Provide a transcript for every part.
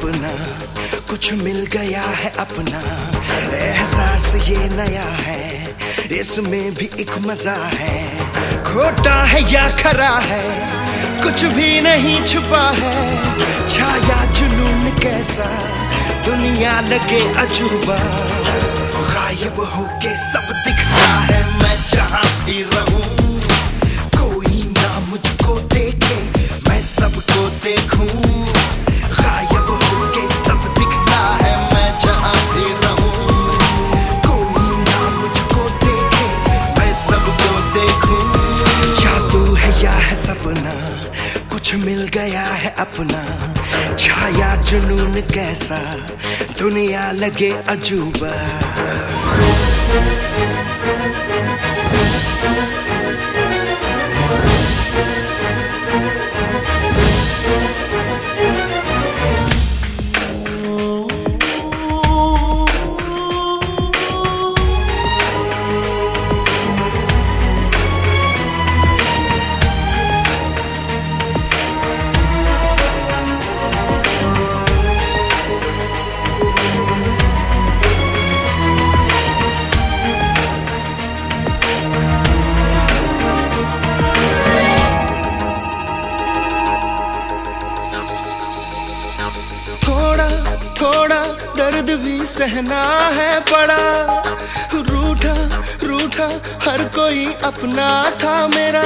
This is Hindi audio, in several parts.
सपना, कुछ मिल गया है अपना। एहसास ये नया है, इसमें भी एक मजा है। खोटा है या खरा है, कुछ भी नहीं छुपा है। छाया जुनून कैसा, दुनिया लगे अजूबा। गायब होके सब दिखता है, मैं जहाँ भी रहूं। कोई ना मुझको देखे, मैं सबको देखूं। गायब होके सब दिखता है, मैं जहाँ भी रहूं। कोई ना मुझको देखे, मैं सबको देखूं। जादू है या है सपना, कुछ मिल गया है अपना। छाया जुनून कैसा, दुनिया लगे अजूबा। थोड़ा दर्द भी सहना है पड़ा। रूठा रूठा हर कोई अपना था मेरा।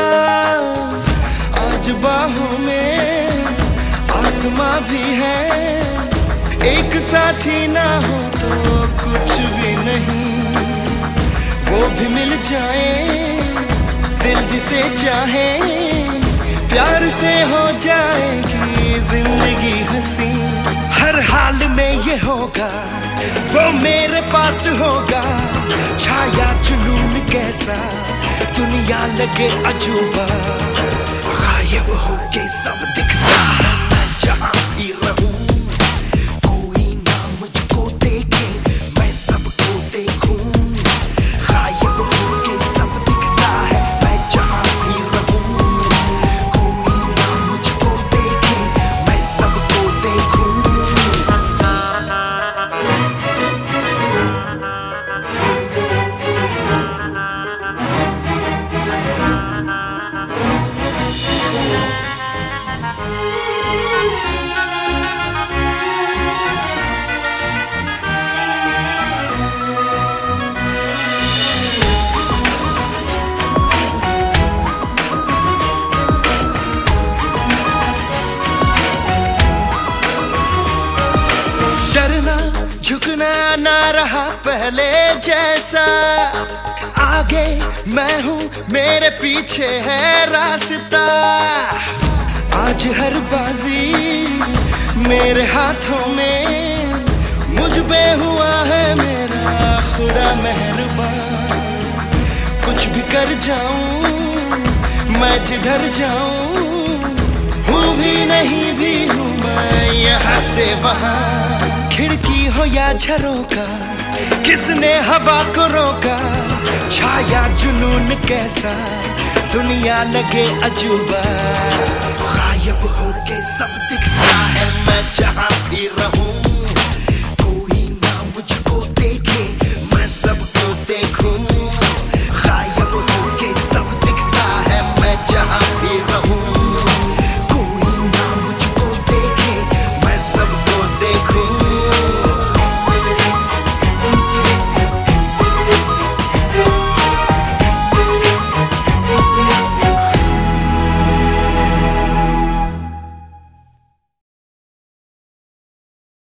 आज बाहों में आसमां भी है। एक साथी ना हो तो कुछ भी नहीं। वो भी मिल जाए, दिल जिसे चाहे। प्यार से हो जाएगी जिंदगी हंसी। हर हाल में ये होगा, वो मेरे पास होगा। छाया जुनून कैसा, दुनिया लगे अजूबा। गायब होके सब दिखता है, मैं जहाँ भी रहूं। कोई ना मुझको देखे, मैं सबको देखूं। गायब होके सब दिखता है, मैं जहाँ भी रहूं। कोई ना मुझको देखे, मैं सबको देखूं। झुकना ना रहा पहले जैसा। आगे मैं हूँ, मेरे पीछे है रास्ता। आज हर बाजी मेरे हाथों में। मुझ पे हुआ है मेरा खुदा मेहरबान। कुछ भी कर जाऊं मैं, जिधर जाऊं हूँ भी नहीं भी हूँ मैं, यहाँ से वहाँ। खिड़की हो या झरोका, किसने हवा को रोका। छाया जुनून कैसा, दुनिया लगे अजूबा। गायब होके सब दिखता है, मैं जहाँ भी रहूं।